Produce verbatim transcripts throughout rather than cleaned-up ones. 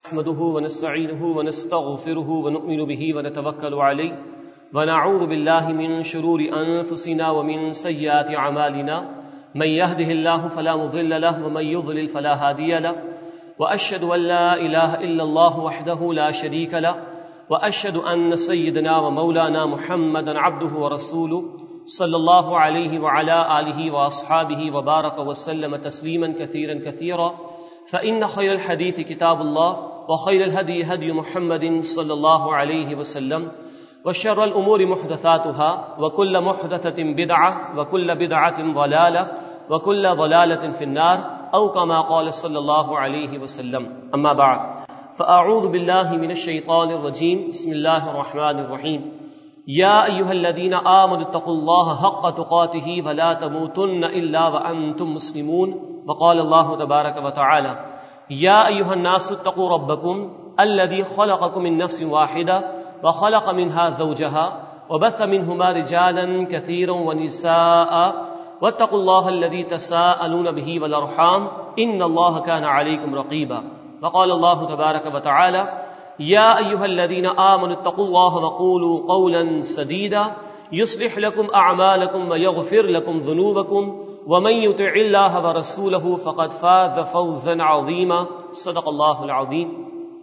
نحمده ونستعينه ونستغفره ونؤمن به ونتوكل عليه ونعوذ بالله من شرور أنفسنا ومن سيئات أعمالنا من يهده الله فلا مضل له ومن يضلل فلا هادي له وأشهد أن لا إله إلا الله وحده لا شريك له وأشهد أن سيدنا ومولانا محمدا عبده ورسوله صلى الله عليه وعلى آله وأصحابه وبارك وسلم تسليما كثيرا كثيرا فإن خير الحديث كتاب الله وخير الهدي هدي محمد صلى الله عليه وسلم وشر الأمور محدثاتها وكل محدثة بدعة وكل بدعة ضلالة وكل ضلالة في النار أو كما قال صلى الله عليه وسلم. أما بعد فأعوذ بالله من الشيطان الرجيم. بسم الله الرحمن الرحيم. يا أيها الذين آمنوا اتقوا الله حق تقاته ولا تموتن إلا وأنتم مسلمون. وقال الله تبارك وتعالى يا أيها الناس اتقوا ربكم الذي خلقكم من نفس واحدة وخلق منها زوجها وبث منهما رجالا كثيرا ونساء واتقوا الله الذي تساءلون به والأرحام إن الله كان عليكم رقيبا. وقال الله تبارك وتعالى يا أيها الذين آمنوا اتقوا الله وقولوا قولا سديدا يصلح لكم أعمالكم ويغفر لكم ذنوبكم ومن يطع الله ورسوله فقد فاز فوزا عظيما. صدق الله العظيم.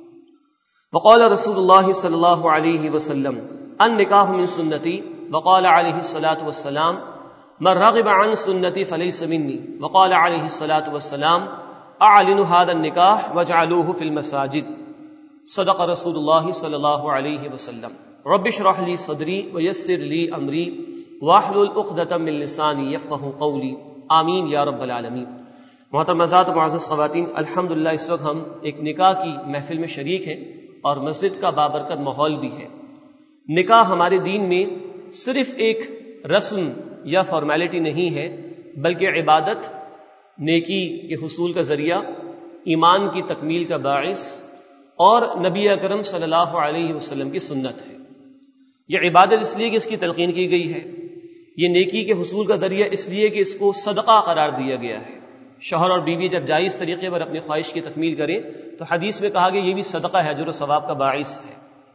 وقال رسول الله صلى الله عليه وسلم النكاح من سنتي. وقال عليه الصلاة والسلام من رغب عن سنتي فليس مني. وقال عليه الصلاة والسلام اعلنوا هذا النكاح واجعلوه في المساجد. صدق رسول الله صلى الله عليه وسلم. رب اشرح لي صدري ويسر لي امري واحلل عقدة من لساني يفقهوا قولي. آمین یا رب العالمین. محترم حضرات، معزز خواتین، الحمدللہ اس وقت ہم ایک نکاح کی محفل میں شریک ہیں اور مسجد کا بابرکت ماحول بھی ہے. نکاح ہمارے دین میں صرف ایک رسم یا فارمیلٹی نہیں ہے، بلکہ عبادت، نیکی کے حصول کا ذریعہ، ایمان کی تکمیل کا باعث اور نبی اکرم صلی اللہ علیہ وسلم کی سنت ہے. یہ عبادت اس لیے کہ اس کی تلقین کی گئی ہے، یہ نیکی کے حصول کا ذریعہ اس لیے کہ اس کو صدقہ قرار دیا گیا ہے. شوہر اور بیوی جب جائز طریقے پر اپنی خواہش کی تکمیل کریں تو حدیث میں کہا گیا یہ بھی صدقہ ہے، اجر و ثواب کا باعث ہے.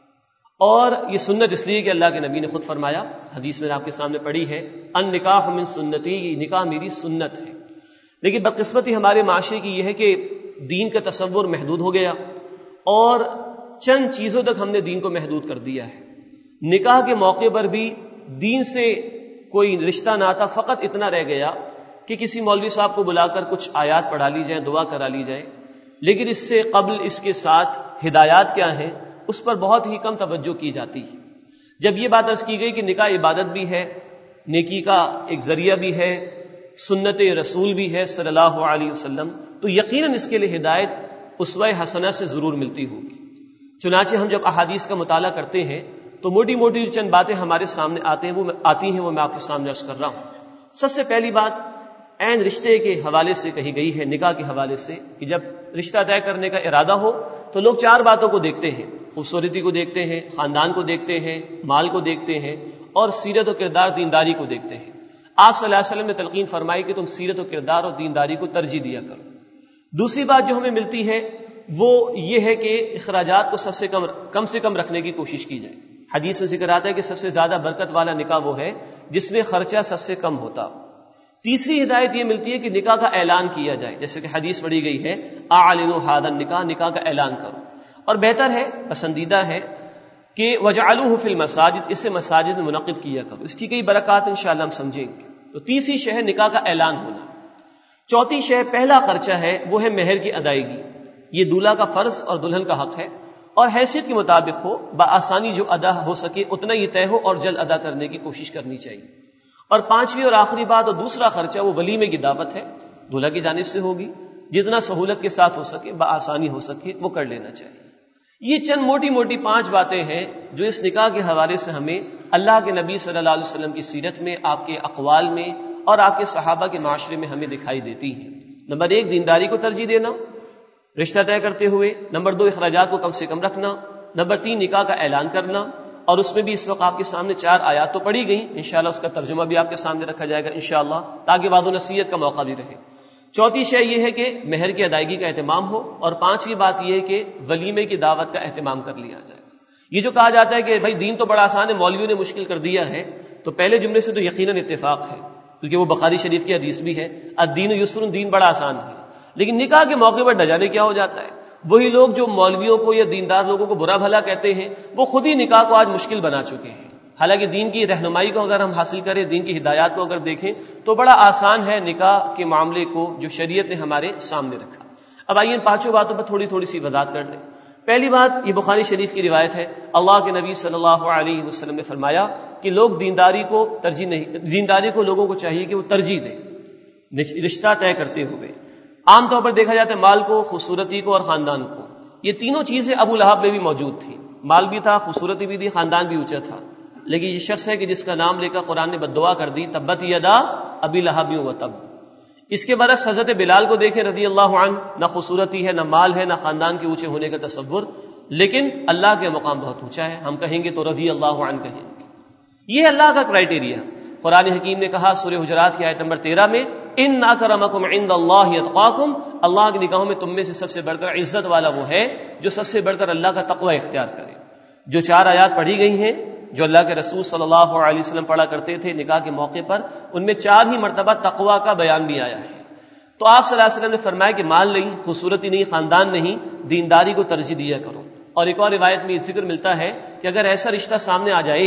اور یہ سنت اس لیے کہ اللہ کے نبی نے خود فرمایا، حدیث میں آپ کے سامنے پڑھی ہے، ان نکاح من سنتی، یہ نکاح میری سنت ہے. لیکن بدقسمتی ہمارے معاشرے کی یہ ہے کہ دین کا تصور محدود ہو گیا اور چند چیزوں تک ہم نے دین کو محدود کر دیا ہے. نکاح کے موقع پر بھی دین سے کوئی رشتہ ناتا فقط اتنا رہ گیا کہ کسی مولوی صاحب کو بلا کر کچھ آیات پڑھا لی جائیں، دعا کرا لی جائے، لیکن اس سے قبل اس کے ساتھ ہدایات کیا ہیں اس پر بہت ہی کم توجہ کی جاتی ہے. جب یہ بات عرض کی گئی کہ نکاح عبادت بھی ہے، نیکی کا ایک ذریعہ بھی ہے، سنت رسول بھی ہے صلی اللہ علیہ وسلم، تو یقیناً اس کے لیے ہدایت اسوہ حسنہ سے ضرور ملتی ہوگی. چنانچہ ہم جب احادیث کا مطالعہ کرتے ہیں تو موٹی موٹی چند باتیں ہمارے سامنے آتے ہیں وہ آتی ہیں وہ میں آپ کے سامنے عرض کر رہا ہوں. سب سے پہلی بات عین رشتے کے حوالے سے کہی گئی ہے، نکاح کے حوالے سے، کہ جب رشتہ طے کرنے کا ارادہ ہو تو لوگ چار باتوں کو دیکھتے ہیں. خوبصورتی کو دیکھتے ہیں، خاندان کو دیکھتے ہیں، مال کو دیکھتے ہیں اور سیرت و کردار دینداری کو دیکھتے ہیں. آپ صلی اللہ علیہ وسلم نے تلقین فرمائی کہ تم سیرت و کردار اور دینداری کو ترجیح دیا کرو. دوسری بات جو ہمیں ملتی ہے وہ یہ ہے کہ اخراجات کو سب سے کم کم سے کم رکھنے کی کوشش کی جائے. حدیث میں ذکر آتا ہے کہ سب سے زیادہ برکت والا نکاح وہ ہے جس میں خرچہ سب سے کم ہوتا. تیسری ہدایت یہ ملتی ہے کہ نکاح کا اعلان کیا جائے، جیسے کہ حدیث پڑھی گئی ہے اعلنوا ھذا النکاح، نکاح کا اعلان کرو. اور بہتر ہے، پسندیدہ ہے کہ وجعلوہ فی المساجد، اسے مساجد میں منعقد کیا کرو. اس کی کئی برکات انشاءاللہ ہم سمجھیں گے. تو تیسری شے ہے نکاح کا اعلان ہونا. چوتھی شے پہلا خرچہ ہے وہ ہے مہر کی ادائیگی. یہ دولہا کا فرض اور دلہن کا حق ہے اور حیثیت کے مطابق ہو، بآسانی جو ادا ہو سکے اتنا ہی طے ہو اور جلد ادا کرنے کی کوشش کرنی چاہیے. اور پانچویں اور آخری بات اور دوسرا خرچہ وہ ولیمے کی دعوت ہے، دولہا کی جانب سے ہوگی، جتنا سہولت کے ساتھ ہو سکے، بآسانی ہو سکے وہ کر لینا چاہیے. یہ چند موٹی موٹی پانچ باتیں ہیں جو اس نکاح کے حوالے سے ہمیں اللہ کے نبی صلی اللہ علیہ وسلم کی سیرت میں، آپ کے اقوال میں اور آپ کے صحابہ کے معاشرے میں ہمیں دکھائی دیتی ہیں. نمبر ایک، دینداری کو ترجیح دینا رشتہ طے کرتے ہوئے. نمبر دو، اخراجات کو کم سے کم رکھنا. نمبر تین، نکاح کا اعلان کرنا. اور اس میں بھی اس وقت آپ کے سامنے چار آیات تو پڑھی گئیں، انشاءاللہ اس کا ترجمہ بھی آپ کے سامنے رکھا جائے گا انشاءاللہ، تاکہ وعظ و نصیحت کا موقع بھی رہے. چوتھی شے یہ ہے کہ مہر کی ادائیگی کا اہتمام ہو، اور پانچویں بات یہ ہے کہ ولیمے کی دعوت کا اہتمام کر لیا جائے۔ یہ جو کہا جاتا ہے کہ بھائی دین تو بڑا آسان ہے، مولویوں نے مشکل کر دیا ہے، تو پہلے جملے سے تو یقیناً اتفاق ہے، کیونکہ وہ بخاری شریف کی حدیث بھی ہے، الدین یسر، دین بڑا آسان ہے۔ لیکن نکاح کے موقع پر نہ جانے کیا ہو جاتا ہے، وہی لوگ جو مولویوں کو یا دیندار لوگوں کو برا بھلا کہتے ہیں، وہ خود ہی نکاح کو آج مشکل بنا چکے ہیں۔ حالانکہ دین کی رہنمائی کو اگر ہم حاصل کریں، دین کی ہدایات کو اگر دیکھیں تو بڑا آسان ہے نکاح کے معاملے کو جو شریعت نے ہمارے سامنے رکھا۔ اب آئیے ان پانچوں باتوں پر تھوڑی تھوڑی سی وضاحت کر لیں۔ پہلی بات، یہ بخاری شریف کی روایت ہے، اللہ کے نبی صلی اللہ علیہ وسلم نے فرمایا کہ لوگ دینداری کو ترجیح نہیں دینداری کو لوگوں کو چاہیے کہ وہ ترجیح دیں رشتہ طے کرتے ہوئے۔ عام طور پر دیکھا جاتا ہے مال کو، خوبصورتی کو اور خاندان کو۔ یہ تینوں چیزیں ابو لہب میں بھی موجود تھیں، مال بھی تھا، خوبصورتی بھی تھی، خاندان بھی اونچا تھا۔ لیکن یہ شخص ہے کہ جس کا نام لے کر قرآن نے بد دعا کر دی، تبت یدا ابی لہب و تب۔ اس کے برعکس حضرت بلال کو دیکھیں رضی اللہ عنہ، نہ خوبصورتی ہے، نہ مال ہے، نہ خاندان کے اونچے ہونے کا تصور، لیکن اللہ کے مقام بہت اونچا ہے، ہم کہیں گے تو رضی اللہ عنہ کہیں گے۔ یہ اللہ کا کرائٹیریا۔ قرآن حکیم نے کہا سورہ حجرات کی آیت نمبر تیرہ میں، ان اکرمکم عند اللہ اتقاکم، اللہ کی نگاہوں میں تم میں سے سب سے بڑھ کر عزت والا وہ ہے جو سب سے بڑھ کر اللہ کا تقوی اختیار کرے۔ جو چار آیات پڑھی گئی ہیں جو اللہ کے رسول صلی اللہ علیہ وسلم پڑھا کرتے تھے نکاح کے موقع پر، ان میں چار ہی مرتبہ تقوی کا بیان بھی آیا ہے۔ تو آپ صلی اللہ علیہ وسلم نے فرمایا کہ مال نہیں، خوبصورتی نہیں، خاندان نہیں، دینداری کو ترجیح دیا کرو۔ اور ایک اور روایت میں یہ ذکر ملتا ہے کہ اگر ایسا رشتہ سامنے آ جائے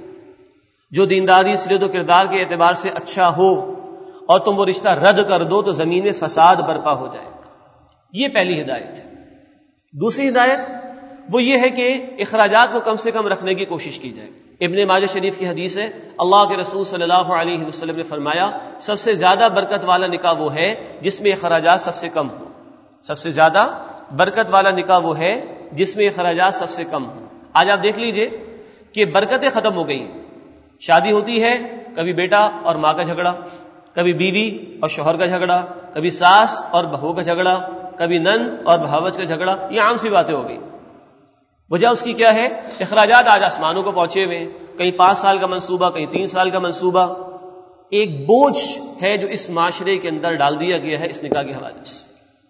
جو دینداری، سیرت و کردار کے اعتبار سے اچھا ہو اور تم وہ رشتہ رد کر دو تو زمین میں فساد برپا ہو جائے گا۔ یہ پہلی ہدایت ہے۔ دوسری ہدایت وہ یہ ہے کہ اخراجات کو کم سے کم رکھنے کی کوشش کی جائے۔ ابن ماجہ شریف کی حدیث ہے، اللہ کے رسول صلی اللہ علیہ وسلم نے فرمایا سب سے زیادہ برکت والا نکاح وہ ہے جس میں اخراجات سب سے کم ہو۔ سب سے زیادہ برکت والا نکاح وہ ہے جس میں اخراجات سب سے کم ہو۔ آج آپ دیکھ لیجئے کہ برکتیں ختم ہو گئی۔ شادی ہوتی ہے، کبھی بیٹا اور ماں کا جھگڑا، کبھی بیوی اور شوہر کا جھگڑا، کبھی ساس اور بہو کا جھگڑا، کبھی نند اور بھاوج کا جھگڑا۔ یہ عام سی باتیں ہو گئی۔ وجہ اس کی کیا ہے؟ اخراجات آج آسمانوں کو پہنچے ہوئے ہیں، کہیں پانچ سال کا منصوبہ، کہیں تین سال کا منصوبہ۔ ایک بوجھ ہے جو اس معاشرے کے اندر ڈال دیا گیا ہے اس نکاح کے حوالے سے۔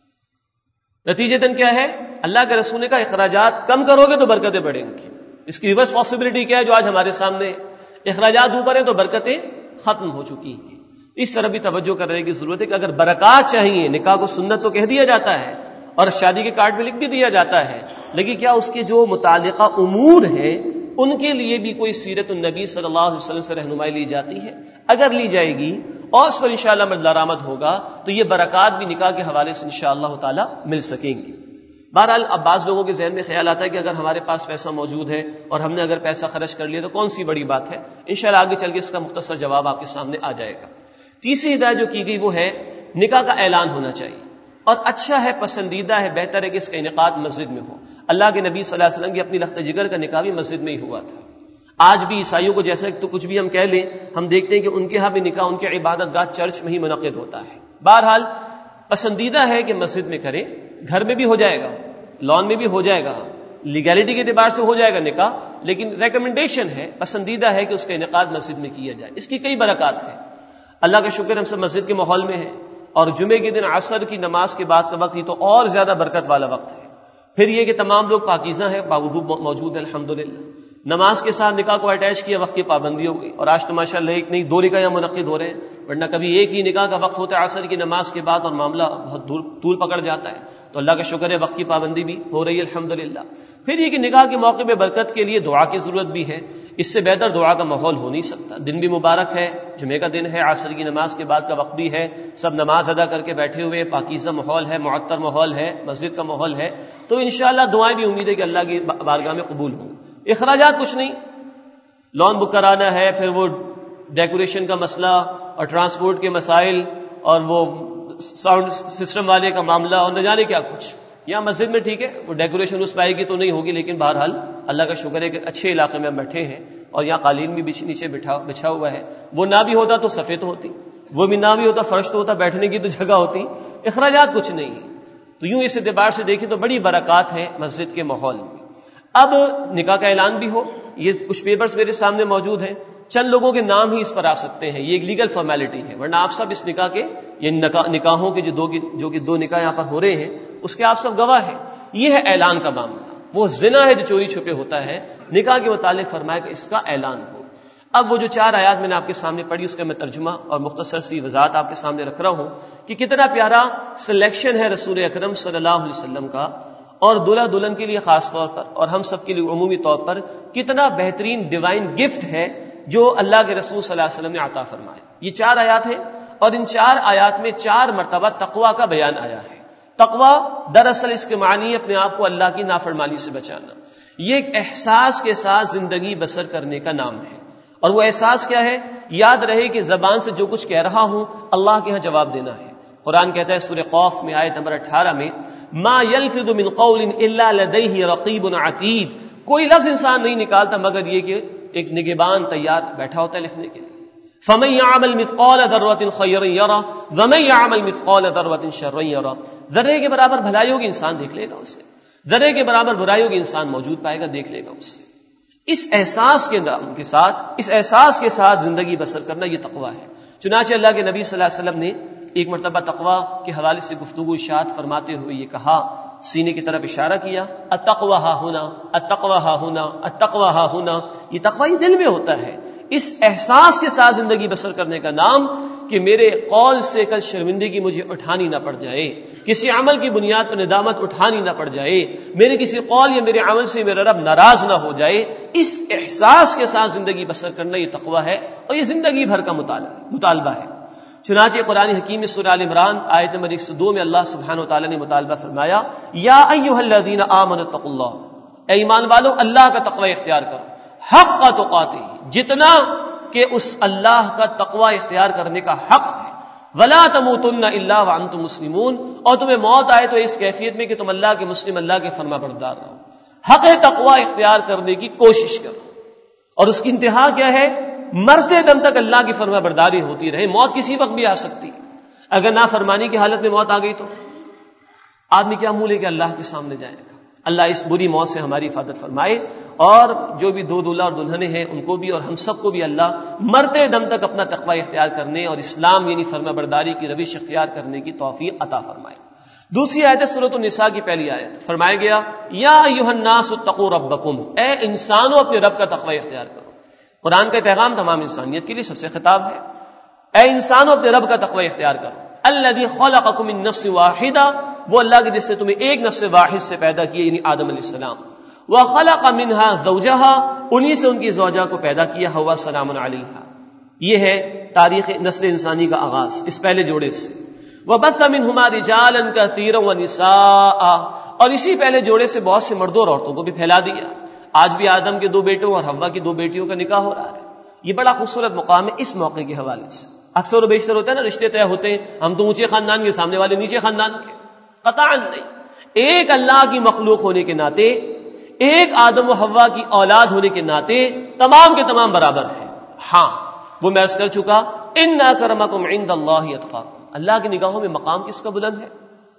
نتیجتاً کیا ہے؟ اللہ کے رسول نے کہا اخراجات کم کرو گے تو برکتیں بڑھیں گی۔ اس کی ریورس پاسبلٹی کیا ہے جو آج ہمارے سامنے ہے؟ اخراجات اوپر ہیں تو برکتیں ختم ہو چکی ہیں۔ اس طرح بھی توجہ کرنے کی ضرورت ہے کہ اگر برکات چاہیے، نکاح کو سنت تو کہہ دیا جاتا ہے اور شادی کے کارڈ میں لکھ بھی دیا جاتا ہے، لیکن کیا اس کے جو متعلقہ امور ہیں ان کے لیے بھی کوئی سیرت النبی صلی اللہ علیہ وسلم سے رہنمائی لی جاتی ہے؟ اگر لی جائے گی اور اس پر انشاءاللہ عمل درآمد ہوگا تو یہ برکات بھی نکاح کے حوالے سے انشاءاللہ تعالی مل سکیں گی۔ بہرحال اب بعض لوگوں کے ذہن میں خیال آتا ہے کہ اگر ہمارے پاس پیسہ موجود ہے اور ہم نے اگر پیسہ خرچ کر لیا تو کون سی بڑی بات ہے؟ انشاءاللہ آگے چل کے اس کا مختصر جواب آپ کے سامنے آ جائے گا۔ تیسری ہدایت جو کی گئی وہ ہے نکاح کا اعلان ہونا چاہیے، اور اچھا ہے، پسندیدہ ہے، بہتر ہے کہ اس کا انعقاد مسجد میں ہو۔ اللہ کے نبی صلی اللہ علیہ وسلم کی اپنی لخت جگر کا نکاح بھی مسجد میں ہی ہوا تھا۔ آج بھی عیسائیوں کو جیسا تو کچھ بھی ہم کہہ لیں، ہم دیکھتے ہیں کہ ان کے ہاں بھی نکاح ان کے عبادت گاہ چرچ میں ہی منعقد ہوتا ہے۔ بہرحال پسندیدہ ہے کہ مسجد میں کریں، گھر میں بھی ہو جائے گا، لان میں بھی ہو جائے گا، لیگیلٹی کے اعتبار سے ہو جائے گا نکاح، لیکن ریکمنڈیشن ہے، پسندیدہ ہے کہ اس کا انعقاد مسجد میں کیا جائے۔ اس کی کئی برکات ہیں، اللہ کا شکر ہم سب مسجد کے ماحول میں ہیں، اور جمعے کے دن عصر کی نماز کے بعد کا وقت ہی تو اور زیادہ برکت والا وقت ہے۔ پھر یہ کہ تمام لوگ پاکیزہ ہیں، باوضو موجود ہیں الحمدللہ۔ نماز کے ساتھ نکاح کو اٹیچ کیا، وقت کی پابندی ہو گئی، اور آج تو ماشاءاللہ ایک نہیں دو نکاح منعقد ہو رہے ہیں، ورنہ کبھی ایک ہی نکاح کا وقت ہوتا ہے عصر کی نماز کے بعد اور معاملہ بہت دور طول پکڑ جاتا ہے۔ تو اللہ کا شکر ہے وقت کی پابندی بھی ہو رہی ہے الحمدللہ۔ پھر یہ کہ نکاح کے موقع پہ برکت کے لیے دعا کی ضرورت بھی ہے، اس سے بہتر دعا کا ماحول ہو نہیں سکتا۔ دن بھی مبارک ہے، جمعے کا دن ہے، عصر کی نماز کے بعد کا وقت بھی ہے، سب نماز ادا کر کے بیٹھے ہوئے، پاکیزہ ماحول ہے، معطر ماحول ہے، مسجد کا ماحول ہے، تو انشاءاللہ دعائیں بھی امید ہے کہ اللہ کی بارگاہ میں قبول ہوں۔ اخراجات کچھ نہیں، لان بک کرانا ہے، پھر وہ ڈیکوریشن کا مسئلہ اور ٹرانسپورٹ کے مسائل اور وہ ساؤنڈ سسٹم والے کا معاملہ اور نہ جانے کیا کچھ۔ یہاں مسجد میں ٹھیک ہے وہ ڈیکوریشن اس پائے گی تو نہیں ہوگی، لیکن بہرحال اللہ کا شکر ہے کہ اچھے علاقے میں ہم بیٹھے ہیں اور یہاں قالین بھی نیچے بچھا بچھا ہوا ہے۔ وہ نہ بھی ہوتا تو صفے تو ہوتی، وہ بھی نہ بھی ہوتا فرش تو ہوتا، بیٹھنے کی تو جگہ ہوتی۔ اخراجات کچھ نہیں، تو یوں اس اعتبار سے دیکھیں تو بڑی برکات ہے مسجد کے ماحول میں۔ اب نکاح کا اعلان بھی ہو، یہ کچھ پیپرز میرے سامنے موجود ہیں، چند لوگوں کے نام ہی اس پر آ سکتے ہیں، یہ ایک لیگل فارمیلٹی ہے، ورنہ آپ سب اس نکاح کے، یہ نکاحوں کے جو دو جو کہ دو نکاح یہاں پر ہو رہے ہیں اس کے آپ سب گواہ ہیں۔ یہ ہے اعلان کا معاملہ، وہ زنا ہے جو چوری چھپے ہوتا ہے، نکاح کے متعلق فرمایا کہ اس کا اعلان ہو۔ اب وہ جو چار آیات میں نے آپ کے سامنے پڑھی اس کا میں ترجمہ اور مختصر سی وضاحت آپ کے سامنے رکھ رہا ہوں کہ کتنا پیارا سلیکشن ہے رسول اکرم صلی اللہ علیہ وسلم کا، اور دلہا دلہن کے لیے خاص طور پر اور ہم سب کے لیے عمومی طور پر کتنا بہترین ڈیوائن گفٹ ہے جو اللہ کے رسول صلی اللہ علیہ وسلم نے عطا فرمایا۔ یہ چار آیات ہیں اور ان چار آیات میں چار مرتبہ تقوی کا بیان آیا ہے۔ تقوی دراصل اس کے معنی ہے اپنے آپ کو اللہ کی نافرمانی سے بچانا۔ یہ ایک احساس کے ساتھ زندگی بسر کرنے کا نام ہے، اور وہ احساس کیا ہے؟ یاد رہے کہ زبان سے جو کچھ کہہ رہا ہوں اللہ کے ہاں جواب دینا ہے۔ قرآن کہتا ہے سورہ قوف میں آیت نمبر اٹھارہ میں، ما یلفظ من قول الا لدیہ رقیب عتید، کوئی لفظ انسان نہیں نکالتا مگر یہ کہ ایک نگہبان تیار بیٹھا ہوتا ہے لکھنے کے لیے۔ فمن یعمل مثقال ذرۃ خیرا یرہ ومن یعمل مثقال ذرۃ شرا یرہ، ذرے کے برابر بھلائی ہوگی انسان دیکھ لے گا اسے، ذرے کے برابر برائی ہوگی انسان موجود پائے گا دیکھ لے گا اسے۔ اس احساس کے نام کے ساتھ اس احساس کے ساتھ زندگی بسر کرنا یہ تقوی ہے۔ چنانچہ اللہ کے نبی صلی اللہ علیہ وسلم نے ایک مرتبہ تقوی کے حوالے سے گفتگو ارشاد فرماتے ہوئے یہ کہا، سینے کی طرف اشارہ کیا، التقوی ہا ہونا، التقوی ہا ہونا، التقوی ہا ہونا، یہ تقوی یہ دل میں ہوتا ہے، اس احساس کے ساتھ زندگی بسر کرنے کا نام کہ میرے قول سے کل شرمندگی مجھے اٹھانی نہ پڑ جائے، کسی عمل کی بنیاد پر ندامت اٹھانی نہ پڑ جائے، میرے کسی قول یا میرے عمل سے میرا رب ناراض نہ ہو جائے، اس احساس کے ساتھ زندگی بسر کرنا یہ تقوی ہے، اور یہ زندگی بھر کا مطالبہ ہے۔ چنانچہ قرآن حکیم میں سورہ آل عمران آیت نمبر ایک سو دو میں اللہ سبحانہ وتعالی نے مطالبہ فرمایا، یا ایھا الذین آمنوا اتقوا اللہ، اے ایمان والو اللہ کا تقوی اختیار کرو، حق تقاتہ، جتنا کہ اس اللہ کا تقوی اختیار کرنے کا حق ہے، ولا تموتن الا وانتم مسلمون، اور تمہیں موت آئے تو اس کیفیت میں کہ تم اللہ کے مسلم، اللہ کے فرما بردار رہو۔ حق تقوی اختیار کرنے کی کوشش کرو، اور اس کی انتہا کیا ہے؟ مرتے دم تک اللہ کی فرما برداری ہوتی رہے۔ موت کسی وقت بھی آ سکتی، اگر نافرمانی کی حالت میں موت آ گئی تو آدمی کیا منہ لے کے اللہ کے سامنے جائے گا۔ اللہ اس بری موت سے ہماری حفاظت فرمائے، اور جو بھی دو دلہا اور دلہنیں ہیں ان کو بھی اور ہم سب کو بھی اللہ مرتے دم تک اپنا تقوی اختیار کرنے اور اسلام یعنی فرما برداری کی روش اختیار کرنے کی توفیق عطا فرمائے۔ دوسری آیت سورۃ النساء کی پہلی آیت، فرمایا گیا یا ایھا الناس اتقوا ربکم، اے انسانوں اپنے رب کا تقوی اختیار کرو۔ قرآن کا پیغام تمام انسانیت کے لیے سب سے خطاب ہے، اے انسانوں اپنے رب کا تقوی اختیار کرو۔ الذی خلقکم من نفس واحدہ، وہ اللہ کے جس سے تمہیں ایک نفس واحد سے پیدا کیا یعنی آدم علیہ السلام، وخلق منها زوجها، انہی سے ان کی زوجہ کو پیدا کیا، حوا سلام علیہا۔ یہ ہے تاریخ نسل انسانی کا آغاز اس پہلے جوڑے سے۔ وبث منہما رجالا کثیرا ونساء، اور اسی پہلے جوڑے سے بہت سے مردوں اور عورتوں کو بھی پھیلا دیا۔ آج بھی آدم کے دو بیٹوں اور حوا کی دو بیٹیوں کا نکاح ہو رہا ہے۔ یہ بڑا خوبصورت مقام ہے اس موقع کے حوالے سے۔ اکثر و بیشتر ہوتا ہے نا رشتے طے ہوتے ہیں، ہم تو اونچے خاندان کے، سامنے والے نیچے خاندان کے، قطعاً نہیں۔ ایک اللہ کی مخلوق ہونے کے ناطے، ایک آدم و حوا کی اولاد ہونے کے ناطے تمام کے تمام برابر ہیں۔ ہاں وہ میں عرض کر چکا، ان اکرمکم عند اللہ اتقاکم، اللہ کی نگاہوں میں مقام کس کا بلند ہے؟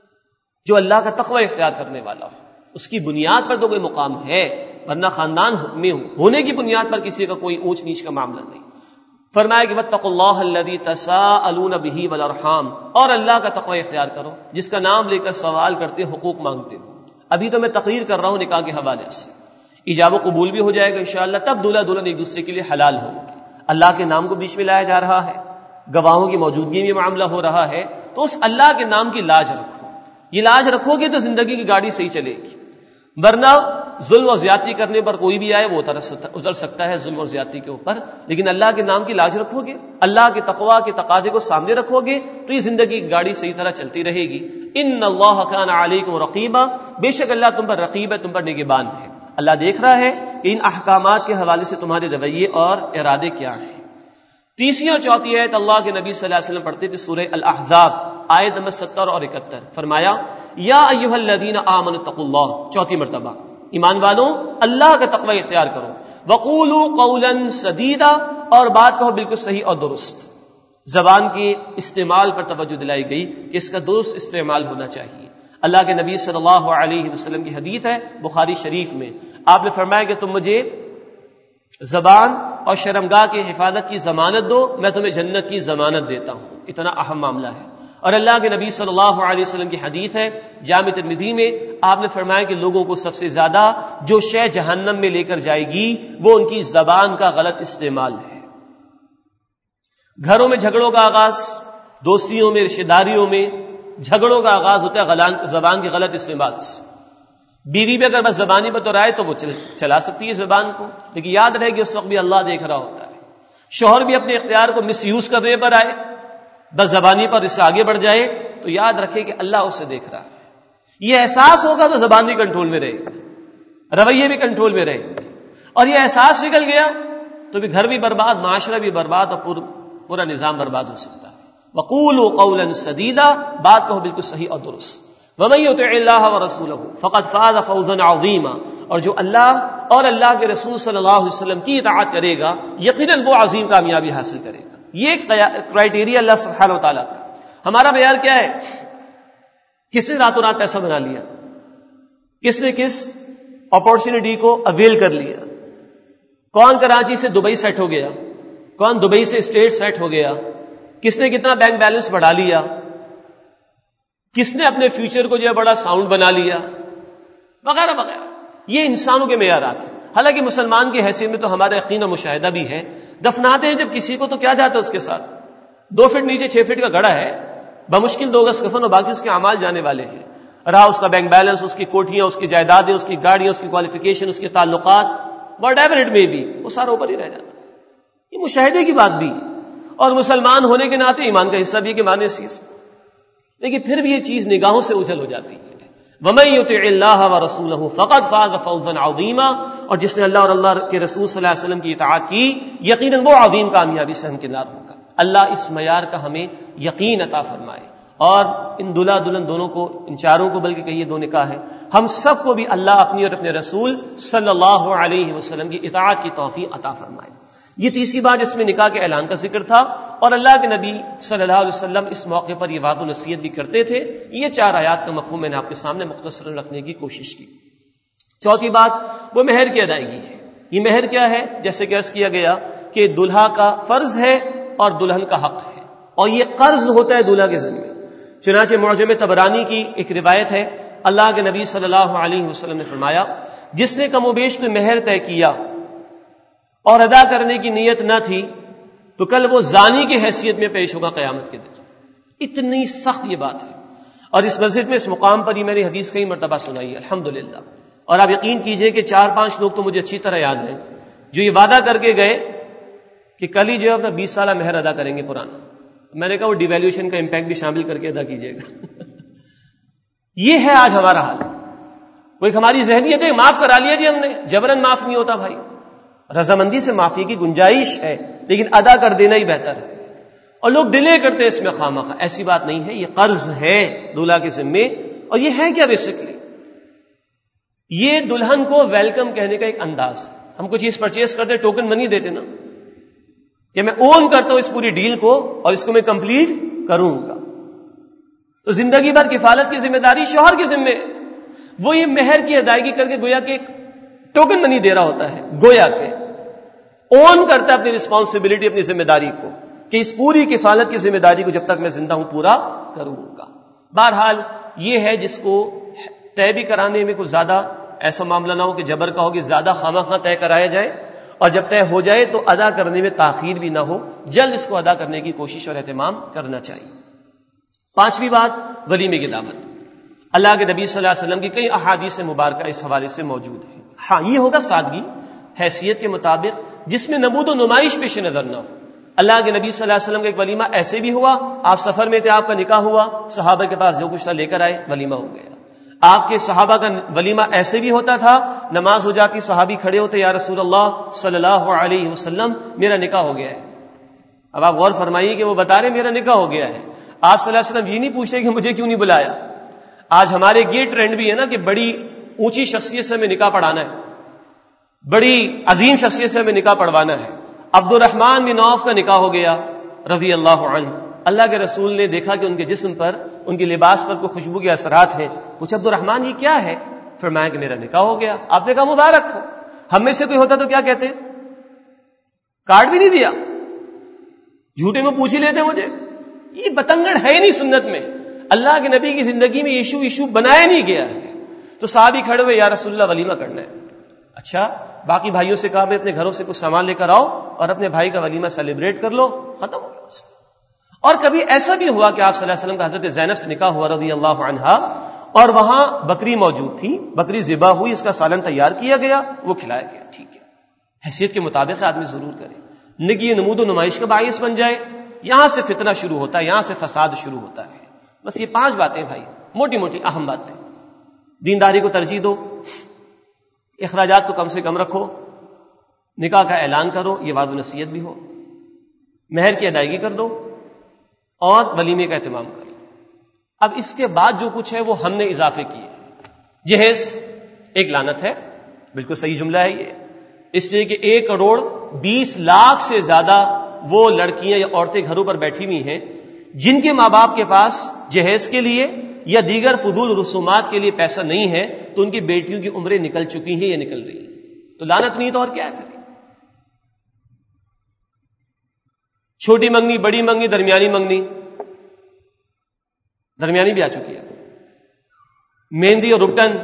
جو اللہ کا تقوی اختیار کرنے والا ہو، اس کی بنیاد پر تو کوئی مقام ہے، ورنہ خاندان میں ہونے کی بنیاد پر کسی کا کوئی اونچ نیچ کا معاملہ نہیں۔ فرمایا کہ واتقوا اللہ الذی تساءلون بہ والارحام، اور اللہ کا تقوی اختیار کرو جس کا نام لے کر سوال کرتے، حقوق مانگتے ہو۔ ابھی تو میں تقریر کر رہا ہوں نکاح کے حوالے سے، ایجاب و قبول بھی ہو جائے گا انشاءاللہ، تب دولہا دلہن ایک دوسرے کے لیے حلال ہوں گے۔ اللہ کے نام کو بیچ میں لایا جا رہا ہے، گواہوں کی موجودگی میں معاملہ ہو رہا ہے، تو اس اللہ کے نام کی لاج رکھو۔ یہ لاج رکھو گے تو زندگی کی گاڑی صحیح چلے گی، ورنہ ظلم اور زیادتی کرنے پر کوئی بھی آئے وہ اتر سکتا ہے ظلم اور زیادتی کے اوپر، لیکن اللہ کے نام کی لاج رکھو گے، اللہ کے تقوی کے تقاضے کو سامنے رکھو گے تو یہ زندگی کی گاڑی صحیح طرح چلتی رہے گی۔ ان اللہ کان علیکم رقیبا، بے شک اللہ تم پر رقیب ہے، تم پر نگہبان ہے۔ اللہ دیکھ رہا ہے کہ ان احکامات کے حوالے سے تمہارے رویے اور ارادے کیا ہیں۔ تیسری اور چوتھی آیت اللہ کے نبی صلی اللہ علیہ وسلم پڑھتے تھے سورہ الاحزاب آیت نمبر ستر اور اکہتر، فرمایا یا ایھا الذین آمنوا اتقوا اللہ، چوتھی مرتبہ ایمان والوں اللہ کا تقوی اختیار کرو، وقولوا قولا سدیدا، اور بات کہو بالکل صحیح اور درست۔ زبان کے استعمال پر توجہ دلائی گئی کہ اس کا درست استعمال ہونا چاہیے۔ اللہ کے نبی صلی اللہ علیہ وسلم کی حدیث ہے بخاری شریف میں، آپ نے فرمایا کہ تم مجھے زبان اور شرمگاہ کی حفاظت کی ضمانت دو، میں تمہیں جنت کی ضمانت دیتا ہوں. اتنا اہم معاملہ ہے. اور اللہ کے نبی صلی اللہ علیہ وسلم کی حدیث ہے جامع ترمذی میں، آپ نے فرمایا کہ لوگوں کو سب سے زیادہ جو شے جہنم میں لے کر جائے گی وہ ان کی زبان کا غلط استعمال ہے. گھروں میں جھگڑوں کا آغاز، دوستیوں میں، رشتہ داریوں میں جھگڑوں کا آغاز ہوتا ہے زبان کے غلط استعمال سے. بیوی بھی اگر بس زبانی بطور آئے تو وہ چلا سکتی ہے زبان کو، لیکن یاد رہے کہ اس وقت بھی اللہ دیکھ رہا ہوتا ہے. شوہر بھی اپنے اختیار کو مس یوز کرنے پر آئے، بس زبانی پر اس سے آگے بڑھ جائے، تو یاد رکھے کہ اللہ اسے دیکھ رہا ہے. یہ احساس ہوگا تو زبان بھی کنٹرول میں رہے گی، رویے بھی کنٹرول میں رہے گی. اور یہ احساس نکل گیا تو بھی گھر بھی برباد، معاشرہ بھی برباد، اور پورا نظام برباد ہو سکتا ہے. وقولوا قولا سدیدا، بات کہو بالکل صحیح اور درست. ومن یطع اللہ ورسولہ فقد فاز فوزا عظیما، اور جو اللہ اور اللہ کے رسول صلی اللہ علیہ وسلم کی اطاعت کرے گا یقیناً وہ عظیم کامیابی حاصل کرے گا. یہ ایک کرائیٹیریا اللہ سبحانہ وتعالیٰ کا. ہمارا معیار کیا ہے؟ کس نے راتوں رات پیسہ بنا لیا، کس نے کس اپارچونٹی کو اویل کر لیا، کون کراچی سے دبئی سیٹ ہو گیا، کون دبئی سے اسٹیٹ سیٹ ہو گیا، کس نے کتنا بینک بیلنس بڑھا لیا، کس نے اپنے فیوچر کو جو ہے بڑا ساؤنڈ بنا لیا، وغیرہ وغیرہ. یہ انسانوں کے معیارات ہیں. حالانکہ مسلمان کی حیثیت میں تو ہمارا یقین و مشاہدہ بھی ہے، دفناتے ہیں جب کسی کو تو کیا جاتا ہے اس کے ساتھ، دو فٹ نیچے چھ فٹ کا گڑھا ہے، بمشکل دو گز کفن اور باقی اس کے اعمال جانے والے ہیں. رہا اس کا بینک بیلنس، اس کی کوٹھیاں، اس کی جائیدادیں، اس کی گاڑیاں، اس کی کوالیفیکیشن، اس کے تعلقات، whatever it may be, وہ سارا اوپر ہی رہ جاتا ہے. یہ مشاہدے کی بات بھی، اور مسلمان ہونے کے ناطے ایمان کا حصہ بھی کہ مانے چیز، لیکن پھر بھی یہ چیز نگاہوں سے اجھل ہو جاتی ہے. وَمَن يُطِعِ اللَّهَ وَرَسُولَهُ فَقَدْ فَازَ فَوْزًا عَظِيمًا، اور جس نے اللہ اور اللہ کے رسول صلی اللہ علیہ وسلم کی اطاعت کی یقیناً وہ عظیم کامیابی سے ہمکنار ہوگا. اللہ اس معیار کا ہمیں یقین عطا فرمائے. اور ان دلہا دلہن دونوں کو، ان چاروں کو، بلکہ کہیے دو نکاح ہے، ہم سب کو بھی اللہ اپنی اور اپنے رسول صلی اللہ علیہ وسلم کی اطاعت کی توفیق عطا فرمائے. یہ تیسری بات جس میں نکاح کے اعلان کا ذکر تھا، اور اللہ کے نبی صلی اللہ علیہ وسلم اس موقع پر یہ وعد و نصیحت بھی کرتے تھے. یہ چار آیات کا مفہوم میں نے آپ کے سامنے مختصر رکھنے کی کوشش کی. چوتھی بات وہ مہر کی ادائیگی ہے. یہ مہر کیا ہے؟ جیسے کہ عرض کیا گیا کہ دلہا کا فرض ہے اور دلہن کا حق ہے، اور یہ قرض ہوتا ہے دلہا کے ذمہ. چنانچہ معجم طبرانی کی ایک روایت ہے، اللہ کے نبی صلی اللہ علیہ وسلم نے فرمایا، جس نے کم و بیش کوئی مہر طے کیا اور ادا کرنے کی نیت نہ تھی تو کل وہ زانی کی حیثیت میں پیش ہوگا قیامت کے دن. اتنی سخت یہ بات ہے. اور اس مسجد میں اس مقام پر ہی میں نے حدیث کئی مرتبہ سنائی ہے الحمدللہ. اور آپ یقین کیجئے کہ چار پانچ لوگ تو مجھے اچھی طرح یاد ہیں جو یہ وعدہ کر کے گئے کہ کل ہی جو ہے اپنا بیس سالہ مہر ادا کریں گے پرانا. میں نے کہا وہ ڈیویلیوشن کا امپیکٹ بھی شامل کر کے ادا کیجئے گا. یہ ہے آج ہمارا حال. وہ ایک ہماری ذہنیت ہے، معاف کرا لیا جی ہم نے، جبرن معاف نہیں ہوتا بھائی. رضامندی سے معافی کی گنجائش ہے لیکن ادا کر دینا ہی بہتر ہے. اور لوگ ڈیلے کرتے ہیں اس میں خواہ. ایسی بات نہیں ہے، یہ قرض ہے دولہا کے ذمے. اور یہ ہے کیا بیسکلی؟ یہ دلہن کو ویلکم کہنے کا ایک انداز. ہم کوئی چیز پرچیز کرتے ٹوکن منی دیتے نا، کہ میں اون کرتا ہوں اس پوری ڈیل کو اور اس کو میں کمپلیٹ کروں گا. تو زندگی بھر کفالت کی ذمہ داری شوہر کے ذمے. وہ یہ مہر کی ادائیگی کر کے گویا کہ ایک ٹوکن منی دے رہا ہوتا ہے، گویا کہ اون کرتا ہے اپنی رسپانسبلٹی، اپنی ذمہ داری کو، کہ اس پوری کفالت کی ذمہ داری کو جب تک میں زندہ ہوں پورا کروں گا. بہرحال یہ ہے جس کو طے بھی کرانے میں کوئی زیادہ ایسا معاملہ نہ ہو کہ جبر کا ہو کہ زیادہ خواہ خواہ طے کرایا جائے، اور جب طے ہو جائے تو ادا کرنے میں تاخیر بھی نہ ہو، جلد اس کو ادا کرنے کی کوشش اور اہتمام کرنا چاہیے. پانچویں بات ولیمے کی دعوت. اللہ کے نبی صلی اللہ علیہ وسلم کی کئی احادیث مبارکہ اس حوالے سے موجود ہیں. ہاں یہ ہوگا سادگی حیثیت کے مطابق جس میں نمود و نمائش پیش نظر نہ ہو. اللہ کے نبی صلی اللہ علیہ وسلم کا ایک ولیمہ ایسے بھی ہوا، آپ سفر میں تھے، آپ کا نکاح ہوا، صحابہ کے پاس جو کچھ تھا لے کر آئے، ولیمہ ہو گیا. آپ کے صحابہ کا ولیمہ ایسے بھی ہوتا تھا، نماز ہو جاتی، صحابی کھڑے ہوتے، یا رسول اللہ صلی اللہ علیہ وسلم میرا نکاح ہو گیا ہے. اب آپ غور فرمائیے کہ وہ بتا رہے میرا نکاح ہو گیا ہے. آپ صلی اللہ علیہ وسلم یہ نہیں پوچھتے کہ مجھے کیوں نہیں بلایا. آج ہمارے یہ ٹرینڈ بھی ہے نا کہ بڑی اونچی شخصیت سے ہمیں نکاح پڑھانا ہے، بڑی عظیم شخصیت سے ہمیں نکاح پڑھوانا ہے. عبد الرحمن بن عوف کا نکاح ہو گیا رضی اللہ عنہ. اللہ کے رسول نے دیکھا کہ ان کے جسم پر، ان کے لباس پر کوئی خوشبو کے اثرات ہیں. پوچھا عبد الرحمن یہ کیا ہے؟ فرمایا کہ میرا نکاح ہو گیا. آپ نے کہا مبارک ہو. ہم میں سے کوئی ہوتا تو کیا کہتے؟ کارڈ بھی نہیں دیا, جھوٹے میں پوچھ ہی لیتے مجھے. یہ بتنگڑ ہے نہیں سنت میں. اللہ کے نبی کی زندگی میں ایشو ایشو بنایا نہیں گیا ہے. تو صحابی کھڑے ہوئے, یا رسول اللہ ولیمہ کرنا ہے. اچھا, باقی بھائیوں سے کہا میں اپنے گھروں سے کچھ سامان لے کر آؤ اور اپنے بھائی کا ولیمہ سیلیبریٹ کر لو, ختم ہو گیا. اور کبھی ایسا بھی ہوا کہ آپ صلی اللہ علیہ وسلم کا حضرت زینب سے نکاح ہوا رضی اللہ عنہا, اور وہاں بکری موجود تھی, بکری ذبح ہوئی, اس کا سالن تیار کیا گیا, وہ کھلایا گیا. ٹھیک ہے, حیثیت کے مطابق آدمی ضرور کرے, نگی یہ نمود و نمائش کا باعث بن جائے. یہاں سے فتنہ شروع ہوتا ہے, یہاں سے فساد شروع ہوتا ہے. بس یہ پانچ باتیں بھائی, موٹی موٹی اہم باتیں. دینداری کو ترجیح دو, اخراجات کو کم سے کم رکھو, نکاح کا اعلان کرو, یہ وعظ و نصیحت بھی ہو, مہر کی ادائیگی کر دو, اور ولیمے کا اہتمام کرو. اب اس کے بعد جو کچھ ہے وہ ہم نے اضافے کیے. جہیز ایک لعنت ہے, بالکل صحیح جملہ ہے یہ, اس لیے کہ ایک کروڑ بیس لاکھ سے زیادہ وہ لڑکیاں یا عورتیں گھروں پر بیٹھی ہوئی ہیں جن کے ماں باپ کے پاس جہیز کے لیے یا دیگر فضول رسومات کے لیے پیسہ نہیں ہے, تو ان کی بیٹیوں کی عمریں نکل چکی ہیں یا نکل رہی ہیں. تو لعنت نہیں تو اور کیا ہے. چھوٹی منگنی, بڑی منگنی, درمیانی منگنی, درمیانی بھی آ چکی ہے, مہندی اور رکن.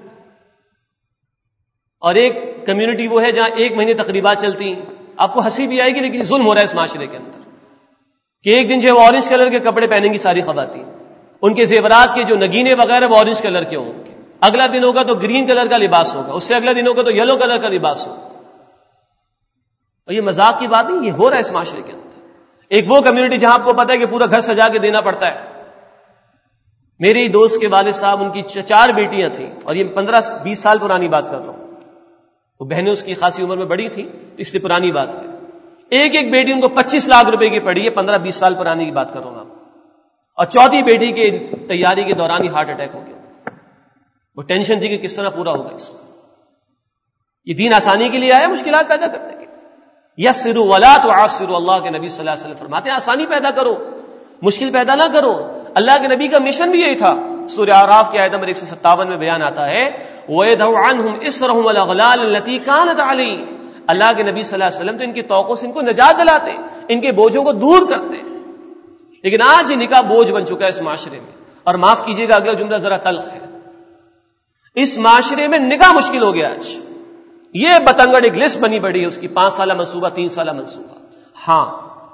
اور ایک کمیونٹی وہ ہے جہاں ایک مہینے تقریبات چلتی ہیں. آپ کو ہنسی بھی آئے گی لیکن ظلم ہو رہا ہے اس معاشرے کے اندر کہ ایک دن جو ہے وہ اورنج کلر کے کپڑے پہنیں گی ساری خواتین, ان کے زیورات کے جو نگینے وغیرہ وہ اورنج کلر کے ہوں گے. اگلا دن ہوگا تو گرین کلر کا لباس ہوگا, اس سے اگلا دن ہوگا تو یلو کلر کا لباس ہوگا. اور یہ مذاق کی بات نہیں, یہ ہو رہا ہے اس معاشرے کے اندر. ایک وہ کمیونٹی جہاں آپ کو پتا ہے کہ پورا گھر سجا کے دینا پڑتا ہے. میرے دوست کے والد صاحب, ان کی چار بیٹیاں تھیں, اور یہ پندرہ بیس سال پرانی بات کر رہا ہوں. وہ بہنیں اس کی خاصی عمر میں بڑی تھیں, اس لیے پرانی بات ہے. ایک ایک بیٹی ان کو پچیس لاکھ روپے کی پڑی ہے, پندرہ بیس سال پرانی کی بات کر رہا ہوں آپ. اور چوتھی بیٹی کے تیاری کے دوران ہی ہارٹ اٹیک ہو گیا. وہ ٹینشن تھی کہ کس طرح پورا ہوگا اس میں. یہ دین آسانی کے لیے آیا, مشکلات پیدا کرنے کے لیے. یسروا ولا تعسروا, اللہ کے نبی صلی اللہ علیہ وسلم فرماتے ہیں آسانی پیدا کرو, مشکل پیدا نہ کرو. اللہ کے نبی کا مشن بھی یہی تھا. سورہ اعراف کی آیت نمبر ایک سو ستاون میں بیان آتا ہے وَيَدْعُ عَنْهُمْ إِسْرَهُمْ وَالْأَغْلَالَ الَّتِي كَانَتْ عَلَيْهِمْ. اللہ کے نبی صلی اللہ علیہ وسلم تو ان کی توقع سے ان کو نجات دلاتے, ان کے بوجھوں کو دور کرتے. لیکن آج یہ نکاح بوجھ بن چکا ہے اس معاشرے میں. اور معاف کیجیے گا اگلا جملہ ذرا تلخ ہے, اس معاشرے میں نکاح مشکل ہو گیا آج. یہ بتنگڑ ایک لسٹ بنی پڑی ہے اس کی, پانچ سالہ منصوبہ, تین سالہ منصوبہ. ہاں,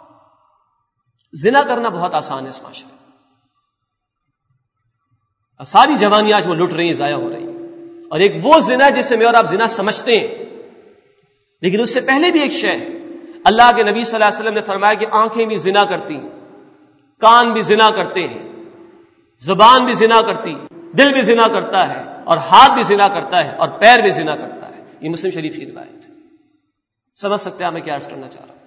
زنا کرنا بہت آسان ہے اس معاشرے میں. ساری جوانی آج وہ لٹ رہی ہیں, ضائع ہو رہی ہیں. اور ایک وہ زنا جسے میں اور آپ زنا سمجھتے ہیں, لیکن اس سے پہلے بھی ایک شے ہے. اللہ کے نبی صلی اللہ علیہ وسلم نے فرمایا کہ آنکھیں بھی زنا کرتی, کان بھی زنا کرتے ہیں, زبان بھی زنا کرتی, دل بھی زنا کرتا ہے, اور ہاتھ بھی زنا کرتا ہے, اور پیر بھی زنا کرتا ہے. یہ مسلم شریف کی روایت ہے. سمجھ سکتے ہیں میں کیا عرض کرنا چاہ رہا ہوں.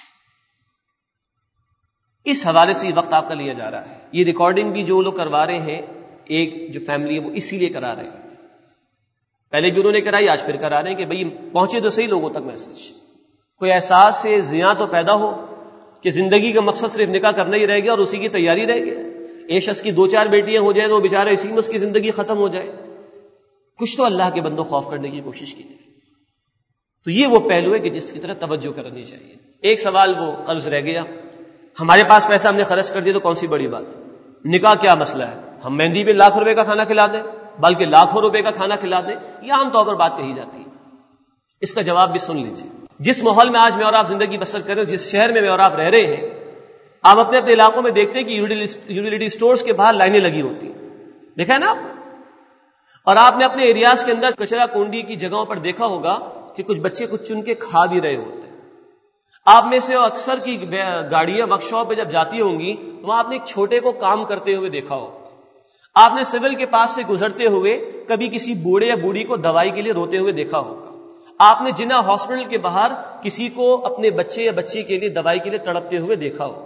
اس حوالے سے یہ وقت آپ کا لیا جا رہا ہے. یہ ریکارڈنگ بھی جو لوگ کروا رہے ہیں, ایک جو فیملی ہے وہ اسی لیے کرا رہے ہیں. پہلے بھی انہوں نے کرائی, آج پھر کرا رہے ہیں کہ بھئی پہنچے تو صحیح لوگوں تک میسج. کوئی احساس سے زیاں تو پیدا ہو کہ زندگی کا مقصد صرف نکاح کرنا ہی رہ گیا اور اسی کی تیاری رہ گیا. ایک شخص کی دو چار بیٹیاں ہو جائیں تو وہ بیچارہ اسی میں اس کی زندگی ختم ہو جائے. کچھ تو اللہ کے بندوں خوف کرنے کی کوشش کی جائے. تو یہ وہ پہلو ہے کہ جس کی طرف توجہ کرنی چاہیے. ایک سوال وہ قرض رہ گیا, ہمارے پاس پیسہ ہم نے خرچ کر دیا تو کون سی بڑی بات, نکاح کیا مسئلہ ہے, ہم مہندی پہ لاکھ روپے کا کھانا کھلا دیں, بلکہ لاکھوں روپے کا کھانا کھلا دیں. یہ عام طور پر بات کہی جاتی ہے. اس کا جواب بھی سن لیجیے. جس ماحول میں آج میں اور آپ زندگی بسر کر رہے ہیں, جس شہر میں میں اور آپ رہ رہے ہیں, آپ اپنے اپنے علاقوں میں دیکھتے ہیں کہ یوٹیلیٹی سٹورز کے باہر لائنیں لگی ہوتی ہیں, دیکھا ہے نا آپ. اور آپ نے اپنے ایریاز کے اندر کچرا کنڈی کی جگہوں پر دیکھا ہوگا کہ کچھ بچے کچھ چن کے کھا بھی رہے ہوتے ہیں. آپ میں سے اکثر کی گاڑیاں ورک شاپ پہ جب جاتی ہوں گی تو وہاں آپ نے ایک چھوٹے کو کام کرتے ہوئے دیکھا ہوگا. آپ نے سول کے پاس سے گزرتے ہوئے کبھی کسی بوڑھے یا بوڑھی کو دوائی کے لیے روتے ہوئے دیکھا ہوگا. آپ نے جنا ہاسپٹل کے باہر کسی کو اپنے بچے یا بچی کے لیے دوائی کے لیے تڑپتے ہوئے دیکھا ہوگا.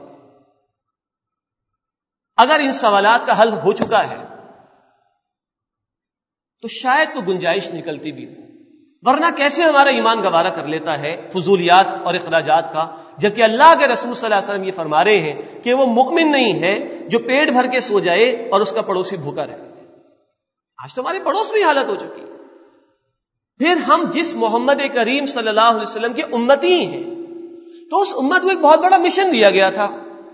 اگر ان سوالات کا حل ہو چکا ہے تو شاید تو گنجائش نکلتی بھی ہو, ورنہ کیسے ہمارا ایمان گوارا کر لیتا ہے فضولیات اور اخراجات کا, جبکہ اللہ کے رسول صلی اللہ علیہ وسلم یہ فرما رہے ہیں کہ وہ مؤمن نہیں ہے جو پیٹ بھر کے سو جائے اور اس کا پڑوسی بھوکا رہے. آج تو ہمارے پڑوس میں حالت ہو چکی ہے. پھر ہم جس محمد کریم صلی اللہ علیہ وسلم کے امتی ہیں, تو اس امت کو ایک بہت بڑا مشن دیا گیا تھا،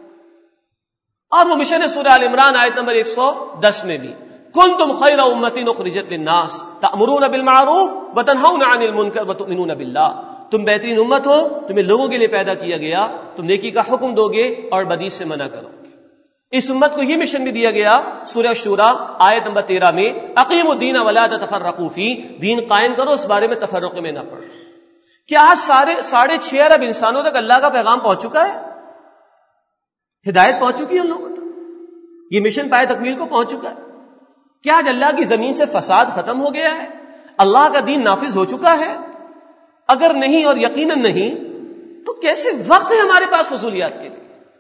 اور وہ مشن ہے سورہ آل عمران آیت نمبر ایک سو دس میں بھی، کنتم خیر امۃ اخرجت للناس تأمرون بالمعروف وتنہون عن المنکر وتؤمنون باللہ، تم بہترین امت ہو، تمہیں لوگوں کے لیے پیدا کیا گیا، تم نیکی کا حکم دو گے اور بدی سے منع کرو گے۔ اس امت کو یہ مشن بھی دیا گیا سورہ شورى آیت نمبر تیرہ میں، اقیموا الدین ولا تتفرقوا فیہ، دین قائم کرو، اس بارے میں تفرق میں نہ پڑو۔ کیا آج سارے ساڑھے چھ ارب انسانوں تک اللہ کا پیغام پہنچ چکا ہے؟ ہدایت پہنچ چکی ہے ان لوگوں تک؟ یہ مشن پائے تکمیل کو پہنچ چکا ہے؟ کیا آج اللہ کی زمین سے فساد ختم ہو گیا ہے؟ اللہ کا دین نافذ ہو چکا ہے؟ اگر نہیں، اور یقیناً نہیں، تو کیسے وقت ہے ہمارے پاس فضولیات کے لیے؟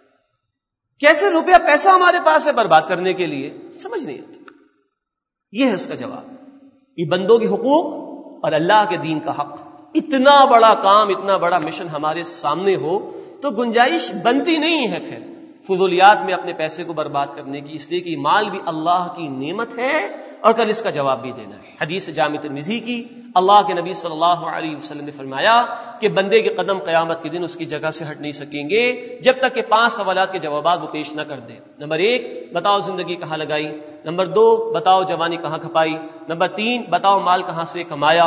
کیسے روپیہ پیسہ ہمارے پاس ہے برباد کرنے کے لیے؟ سمجھ نہیں آتی۔ یہ ہے اس کا جواب، یہ بندوں کے حقوق اور اللہ کے دین کا حق۔ اتنا بڑا کام، اتنا بڑا مشن ہمارے سامنے ہو تو گنجائش بنتی نہیں ہے پھر فضولیات میں اپنے پیسے کو برباد کرنے کی، اس لیے کہ مال بھی اللہ کی نعمت ہے اور کل اس کا جواب بھی دینا ہے۔ حدیث جامع ترمذی کی، اللہ کے نبی صلی اللہ علیہ وسلم نے فرمایا کہ بندے کے قدم قیامت کے دن اس کی جگہ سے ہٹ نہیں سکیں گے جب تک کہ پانچ سوالات کے جوابات وہ پیش نہ کر دے۔ نمبر ایک، بتاؤ زندگی کہاں لگائی؟ نمبر دو، بتاؤ جوانی کہاں کھپائی؟ نمبر تین، بتاؤ مال کہاں سے کمایا؟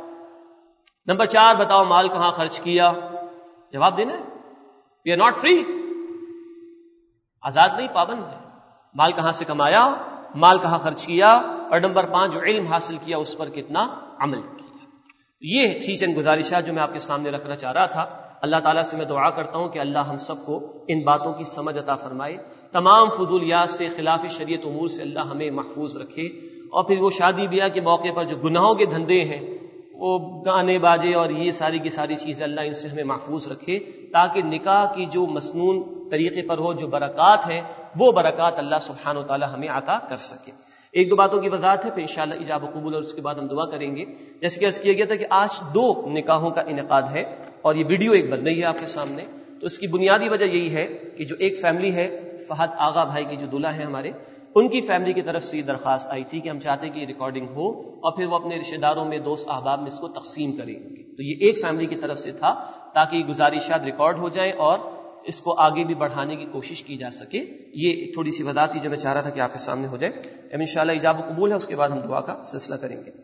نمبر چار، بتاؤ مال کہاں خرچ کیا؟ جواب دینا ہے۔ وی آر ناٹ فری، آزاد نہیں، پابند ہے۔ مال کہاں سے کمایا، مال کہاں خرچ کیا، اور نمبر پانچ، جو علم حاصل کیا اس پر کتنا عمل کیا۔ یہ تھی چند گزارشات جو میں آپ کے سامنے رکھنا چاہ رہا تھا۔ اللہ تعالیٰ سے میں دعا کرتا ہوں کہ اللہ ہم سب کو ان باتوں کی سمجھ عطا فرمائے، تمام فضولیات سے، خلاف شریعت امور سے اللہ ہمیں محفوظ رکھے، اور پھر وہ شادی بیاہ کے موقع پر جو گناہوں کے دھندے ہیں، وہ گانے باجے اور یہ ساری کی ساری چیزیں، اللہ ان سے ہمیں محفوظ رکھے، تاکہ نکاح کی جو مسنون طریقے پر ہو، جو برکات ہیں، وہ برکات اللہ سبحانہ و تعالی ہمیں عطا کر سکے۔ ایک دو باتوں کی وضاحت ہے، پھر انشاءاللہ ایجاب و قبول، اور اس کے بعد ہم دعا کریں گے۔ جیسے کہ عرض کیا گیا تھا کہ آج دو نکاحوں کا انعقاد ہے، اور یہ ویڈیو ایک بن رہی ہے آپ کے سامنے، تو اس کی بنیادی وجہ یہی ہے کہ جو ایک فیملی ہے، فہد آغا بھائی کی جو دلہا ہے ہمارے، ان کی فیملی کی طرف سے یہ درخواست آئی تھی کہ ہم چاہتے ہیں کہ یہ ریکارڈنگ ہو اور پھر وہ اپنے رشتہ داروں میں، دوست احباب میں اس کو تقسیم کریں گے۔ تو یہ ایک فیملی کی طرف سے تھا تاکہ یہ گزارشات ریکارڈ ہو جائیں اور اس کو آگے بھی بڑھانے کی کوشش کی جا سکے۔ یہ ایک تھوڑی سی وضاحت تھی جو میں چاہ رہا تھا کہ آپ کے سامنے ہو جائے۔ اب انشاءاللہ ایجاب و قبول ہے، اس کے بعد ہم دعا کا سلسلہ کریں گے۔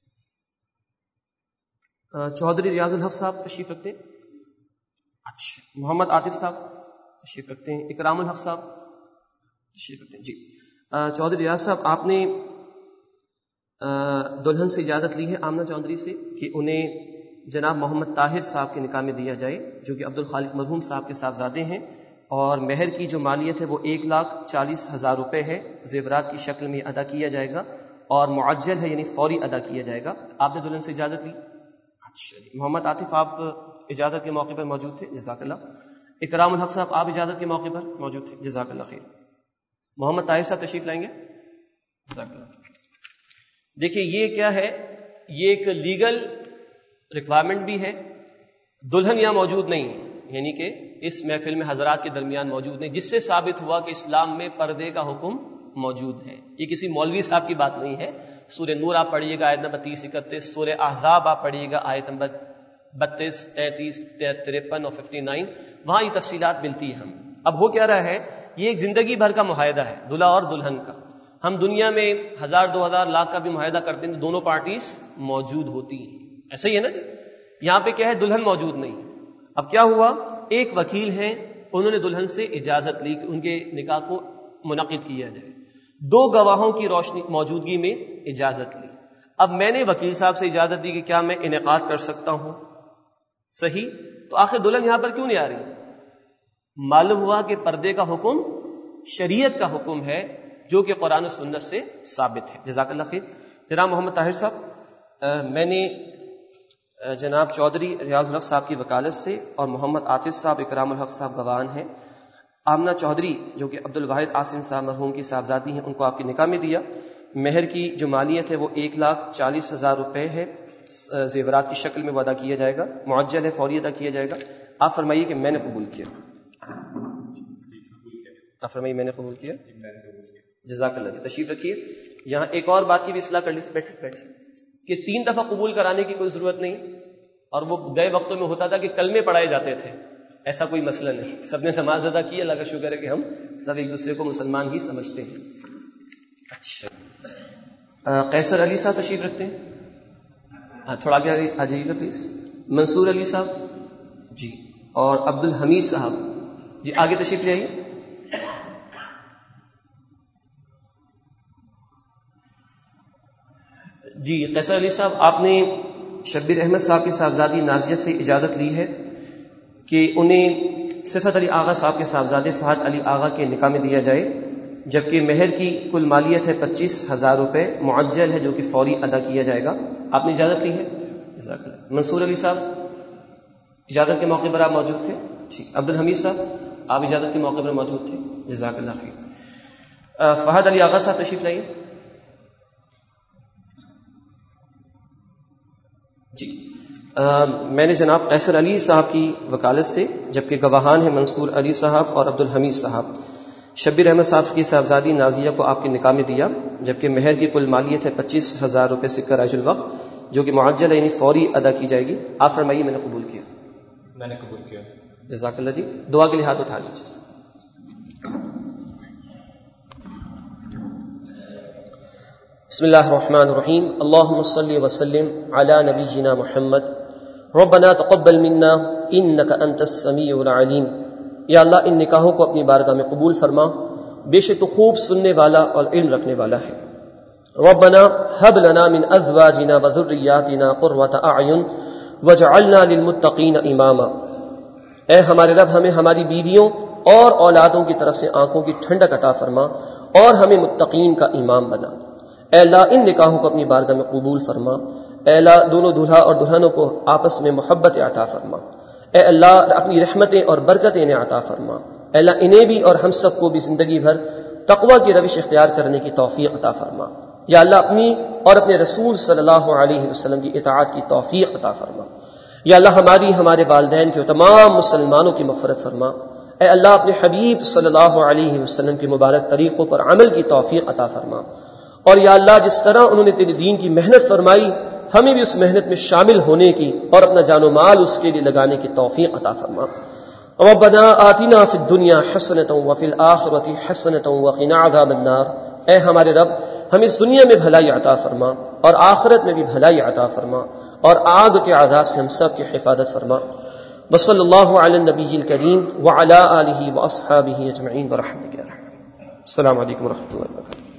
چودھری ریاض الحق صاحب تشریف رکھتے ہیں۔ اچھا، محمد عاطف صاحب تشریف رکھتے ہیں۔ اکرام الحق صاحب تشریف رکھتے ہیں۔ جی چودھری ریاض صاحب، آپ نے دلہن سے اجازت لی ہے آمنہ چودھری سے کہ انہیں جناب محمد طاہر صاحب کے نکاح میں دیا جائے، جو کہ عبد الخالق مرحوم صاحب کے صاحبزادے ہیں، اور مہر کی جو مالیت ہے وہ ایک لاکھ چالیس ہزار روپے ہے، زیورات کی شکل میں ادا کیا جائے گا، اور معجل ہے یعنی فوری ادا کیا جائے گا۔ آپ نے دلہن سے اجازت لی؟ اچھا جی۔ محمد عاطف، آپ اجازت کے موقع پر موجود تھے، جزاک اللہ۔ اکرام الحق صاحب، آپ اجازت کے موقع پر موجود تھے، جزاک اللہ خیر۔ محمد طاہر صاحب تشریف لائیں گے، جزاک اللہ۔ دیکھیے یہ کیا ہے، یہ ایک لیگل ریکوائرمنٹ بھی ہے۔ دلہن یہاں موجود نہیں، یعنی کہ اس محفل میں حضرات کے درمیان موجود نہیں، جس سے ثابت ہوا کہ اسلام میں پردے کا حکم موجود ہے۔ یہ کسی مولوی صاحب کی بات نہیں ہے۔ سورہ نور آپ پڑھیے گا آیت نمبر تیس اکتیس، سورہ احزاب آپ پڑھیے گا آیت نمبر بتیس تینتیس ترپن اور ففٹی نائن، وہاں یہ تفصیلات ملتی ہے۔ ہم اب ہو کیا رہا ہے، یہ ایک زندگی بھر کا معاہدہ ہے دلہا اور دلہن کا۔ ہم دنیا میں ہزار دو ہزار لاکھ کا بھی معاہدہ کرتے ہیں، دونوں پارٹیز موجود ہوتی ہیں، ایسا ہی ہے نا جی۔ یہاں پہ کیا ہے، دلہن موجود نہیں۔ اب کیا ہوا، ایک وکیل ہیں، انہوں نے دلہن سے اجازت لی کہ ان کے نکاح کو منعقد کیا جائے، دو گواہوں کی روشنی موجودگی میں اجازت لی۔ اب میں نے وکیل صاحب سے اجازت دی کہ کیا میں انعقاد کر سکتا ہوں، صحیح، تو آخر دلہن یہاں پر کیوں نہیں آ رہی؟ معلوم ہوا کہ پردے کا حکم شریعت کا حکم ہے جو کہ قرآن و سنت سے ثابت ہے۔ جزاک اللہ خیر۔ جناب محمد طاہر صاحب، میں نے جناب چودھری ریاض الحق صاحب کی وکالت سے اور محمد عاطف صاحب، اکرام الحق صاحب گواہان ہیں، آمنہ چودھری جو کہ عبد الواحد عاصم صاحب مرحوم کی صاحبزادی ہیں، ان کو آپ کے نکاح میں دیا۔ مہر کی جو مالیت ہے وہ ایک لاکھ چالیس ہزار روپے ہے، زیورات کی شکل میں وہ ادا کیا جائے گا، معجل ہے، فوری ادا کیا جائے گا۔ آپ فرمائیے کہ میں نے قبول کیا۔ آپ فرمائیے میں نے قبول کیا۔ جزاک اللہ جی، تشریف رکھیے۔ یہاں ایک اور بات کی بھی اصلاح کر لی، بیٹھے بیٹھے کہ تین دفعہ قبول کرانے کی کوئی ضرورت نہیں، اور وہ گئے وقتوں میں ہوتا تھا کہ کلمے پڑھائے جاتے تھے، ایسا کوئی مسئلہ نہیں، سب نے نماز ادا کی، اللہ کا شکر ہے کہ ہم سب ایک دوسرے کو مسلمان ہی سمجھتے ہیں. اچھا، قیصر علی صاحب تشریف رکھتے ہیں؟ ہاں تھوڑا آگے آ جائیے گا پلیز. منصور علی صاحب جی، اور عبد الحمید صاحب جی آگے تشریف لے آئیے. جی قیصر علی صاحب، آپ نے شبیر احمد صاحب کی صاحبزادی نازیہ سے اجازت لی ہے کہ انہیں صفت علی آغا صاحب کے صاحبزادے فہد علی آغا کے نکاح میں دیا جائے، جبکہ مہر کی کل مالیت ہے پچیس ہزار روپے، معجل ہے جو کہ فوری ادا کیا جائے گا. آپ نے اجازت لی ہے؟ جزاک اللہ. منصور علی صاحب اجازت کے موقع پر آپ موجود تھے؟ ٹھیک. عبد الحمید صاحب آپ اجازت کے موقع پر موجود تھے؟ جزاک اللہ خیر. فہد علی آغا صاحب تشریف لائیے. جی آ, میں نے جناب قیصر علی صاحب کی وکالت سے، جبکہ گواہان ہیں منصور علی صاحب اور عبد الحمید صاحب، شبیر احمد صاحب کی صاحبزادی نازیہ کو آپ کے نکاح میں دیا، جبکہ مہر کی کل مالیت ہے پچیس ہزار روپے سکہ راج الوقت جو کہ معجل یعنی فوری ادا کی جائے گی. آپ فرمائیے. میں نے قبول کیا. میں نے قبول کیا. جزاک اللہ جی. دعا کے لیے ہاتھ اٹھا لیجیے. بسم اللہ الرحمن الرحیم. اللہم صلی وسلم علی نبینا محمد. ربنا تقبل منا انک انت السمیع العلیم. یا اللہ ان نکاحوں کو اپنی بارگاہ میں قبول فرما، بے شک تو خوب سننے والا اور علم رکھنے والا ہے. ربنا هب لنا من ازواجنا وذرياتنا قرۃ اعین واجعلنا للمتقین اماما. اے ہمارے رب ہمیں ہماری بیویوں اور اولادوں کی طرف سے آنکھوں کی ٹھنڈک عطا فرما اور ہمیں متقین کا امام بنا. اے اللہ ان نکاحوں کو اپنی بارگاہ میں قبول فرما. اے اللہ دونوں دلہا اور دلہنوں کو آپس میں محبت عطا فرما. اے اللہ اپنی رحمتیں اور برکتیں انہیں عطا فرما. اے اللہ انہیں بھی اور ہم سب کو بھی زندگی بھر تقوی کی روش اختیار کرنے کی توفیق عطا فرما. یا اللہ اپنی اور اپنے رسول صلی اللہ علیہ وسلم کی اطاعت کی توفیق عطا فرما. یا اللہ ہماری ہمارے والدین کے تمام مسلمانوں کی مغفرت فرما. اے اللہ اپنے حبیب صلی اللہ علیہ وسلم کے مبارک طریقوں پر عمل کی توفیق عطا فرما. اور یا اللہ جس طرح انہوں نے تیرے دین کی محنت فرمائی، ہمیں بھی اس محنت میں شامل ہونے کی اور اپنا جان و مال اس کے لیے لگانے کی توفیق عطا فرما. ربنا آتنا فی الدنیا حسنۃ وفی الآخرۃ حسنۃ وقنا عذاب النار. اے ہمارے رب ہمیں اس دنیا میں بھلائی عطا فرما اور آخرت میں بھی بھلائی عطا فرما اور آگ کے عذاب سے ہم سب کی حفاظت فرما. وصلی اللہ علی النبی الکریم وعلی آلہ واصحابہ اجمعین برحمتک یا ارحم. السلام علیکم ورحمۃ اللہ وبرکاتہ.